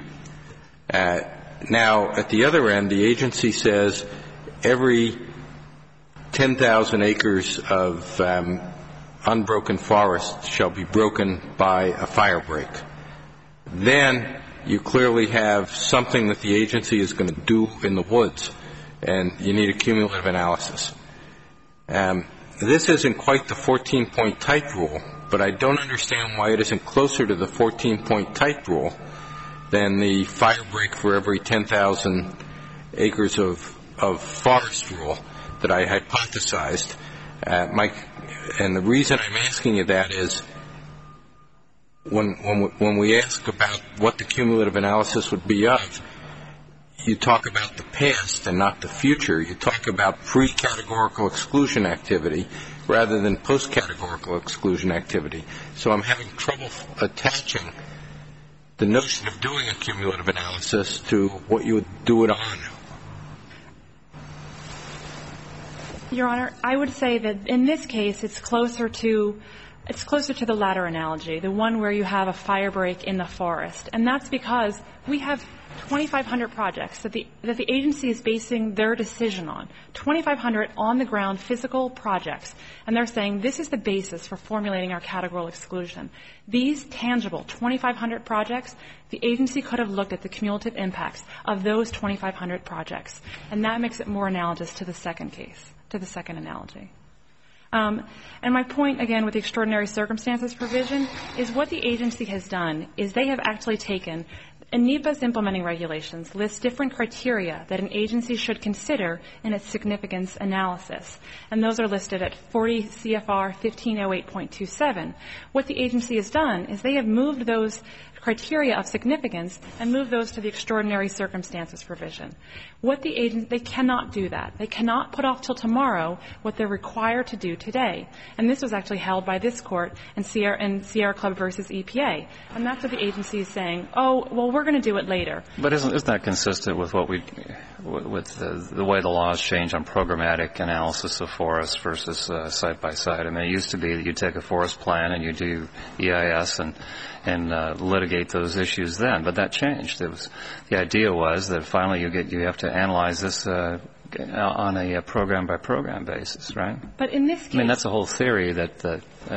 Now, at the other end, the agency says every 10,000 acres of unbroken forest shall be broken by a fire break. Then you clearly have something that the agency is going to do in the woods, and you need a cumulative analysis. This isn't quite the 14-point type rule, but I don't understand why it isn't closer to the 14-point type rule than the fire break for every 10,000 acres of forest rule that I hypothesized. And the reason I'm asking you that is when we ask about what the cumulative analysis would be of, you talk about the past and not the future. You talk about pre-categorical exclusion activity rather than post-categorical exclusion activity. So I'm having trouble attaching the notion of doing a cumulative analysis to what you would do it on. Your Honor, I would say that in this case it's closer to the latter analogy, the one where you have a fire break in the forest. And that's because we have 2,500 projects that the agency is basing their decision on, 2,500 on-the-ground physical projects. And they're saying this is the basis for formulating our categorical exclusion. These tangible 2,500 projects, the agency could have looked at the cumulative impacts of those 2,500 projects. And that makes it more analogous to the second case, to the second analogy. And my point, again, with the extraordinary circumstances provision is what the agency has done is they have actually taken NEPA's implementing regulations list different criteria that an agency should consider in its significance analysis. And those are listed at 40 CFR 1508.27. What the agency has done is they have moved those criteria of significance and move those to the extraordinary circumstances provision. They cannot do that. They cannot put off till tomorrow what they're required to do today. And this was actually held by this court in Sierra Club versus EPA. And that's what the agency is saying, oh, well, we're going to do it later. But isn't that consistent with the way the laws change on programmatic analysis of forests versus site by site? I mean, it used to be that you take a forest plan and you do EIS and litigate those issues then, but that changed. The idea was that finally you have to analyze this on a program by program basis, right? But in this case, I mean, that's the whole theory that the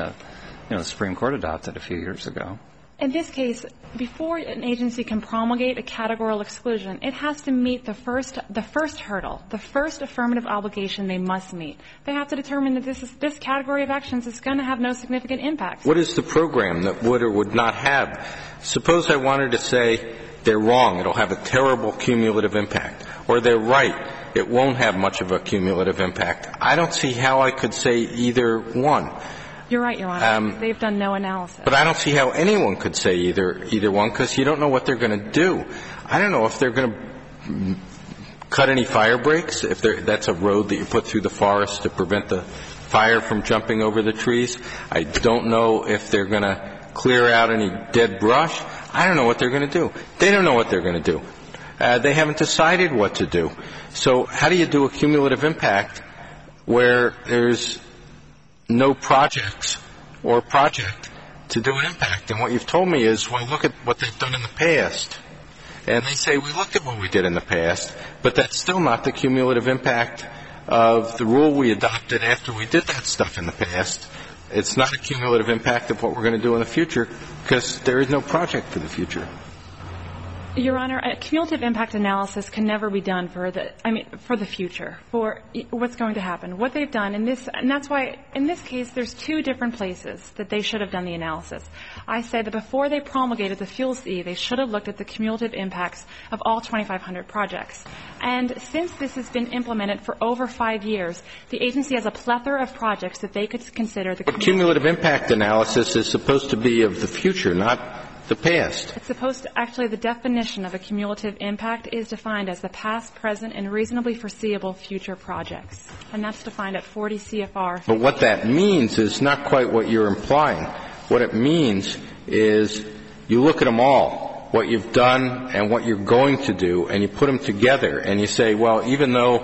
Supreme Court adopted a few years ago. In this case, before an agency can promulgate a categorical exclusion, it has to meet the first hurdle, the first affirmative obligation they must meet. They have to determine that this category of actions is going to have no significant impact. What is the program that would or would not have? Suppose I wanted to say they're wrong, it'll have a terrible cumulative impact, or they're right, it won't have much of a cumulative impact. I don't see how I could say either one. You're right, Your Honor. They've done no analysis. But I don't see how anyone could say either one, because you don't know what they're going to do. I don't know if they're going to cut any fire breaks, if that's a road that you put through the forest to prevent the fire from jumping over the trees. I don't know if they're going to clear out any dead brush. I don't know what they're going to do. They don't know what they're going to do. They haven't decided what to do. So how do you do a cumulative impact where there's no projects or project to do an impact? And what you've told me is, well, look at what they've done in the past. And they say, we looked at what we did in the past, but that's still not the cumulative impact of the rule we adopted after we did that stuff in the past. It's not a cumulative impact of what we're going to do in the future, because there is no project for the future. Your Honor, a cumulative impact analysis can never be done for the future, for what's going to happen. What they've done and that's why in this case there's two different places that they should have done the analysis. I say that before they promulgated the Fuel C, they should have looked at the cumulative impacts of all 2,500 projects. And since this has been implemented for over 5 years, the agency has a plethora of projects that they could consider the cumulative impact analysis is supposed to be of the future, not the past. It's supposed to, actually, the definition of a cumulative impact is defined as the past, present, and reasonably foreseeable future projects. And that's defined at 40 CFR. But what that means is not quite what you're implying. What it means is you look at them all, what you've done and what you're going to do, and you put them together, and you say, well, even though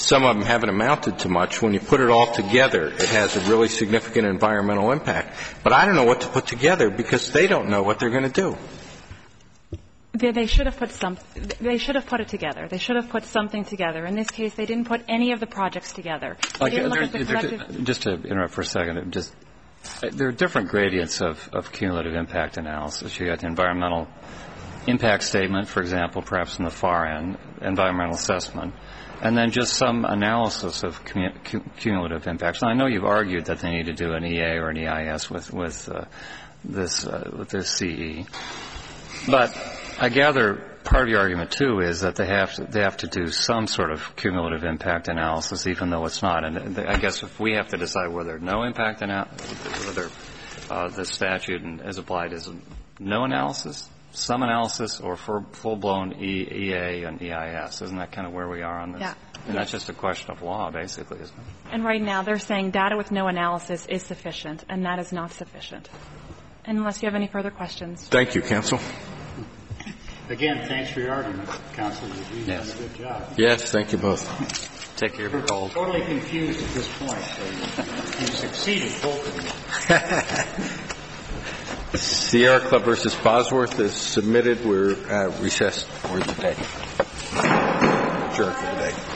some of them haven't amounted to much. When you put it all together, it has a really significant environmental impact. But I don't know what to put together because they don't know what they're going to do. They should have put it together. They should have put something together. In this case, they didn't put any of the projects together. They didn't look at the collective. Just to interrupt for a second, there are different gradients of cumulative impact analysis. You got the environmental impact statement, for example, perhaps in the far end, environmental assessment, and then just some analysis of cumulative impacts. Now, I know you've argued that they need to do an EA or an EIS with this CE, but I gather part of your argument too is that they have to do some sort of cumulative impact analysis, even though it's not. And I guess if we have to decide whether no impact whether the statute as applied is no analysis, some analysis, or for full-blown EA and EIS, isn't that kind of where we are on this? Yeah. And that's just a question of law, basically, isn't it? And right now they're saying data with no analysis is sufficient, and that is not sufficient. Unless you have any further questions. Thank you, counsel. Again, thanks for your argument, counsel. You've done a good job. Yes, thank you both. Take care of your cold. Totally confused at this point, so you succeeded both of you. Sierra Club versus Bosworth is submitted. We're recessed for the day. Adjourned for the day.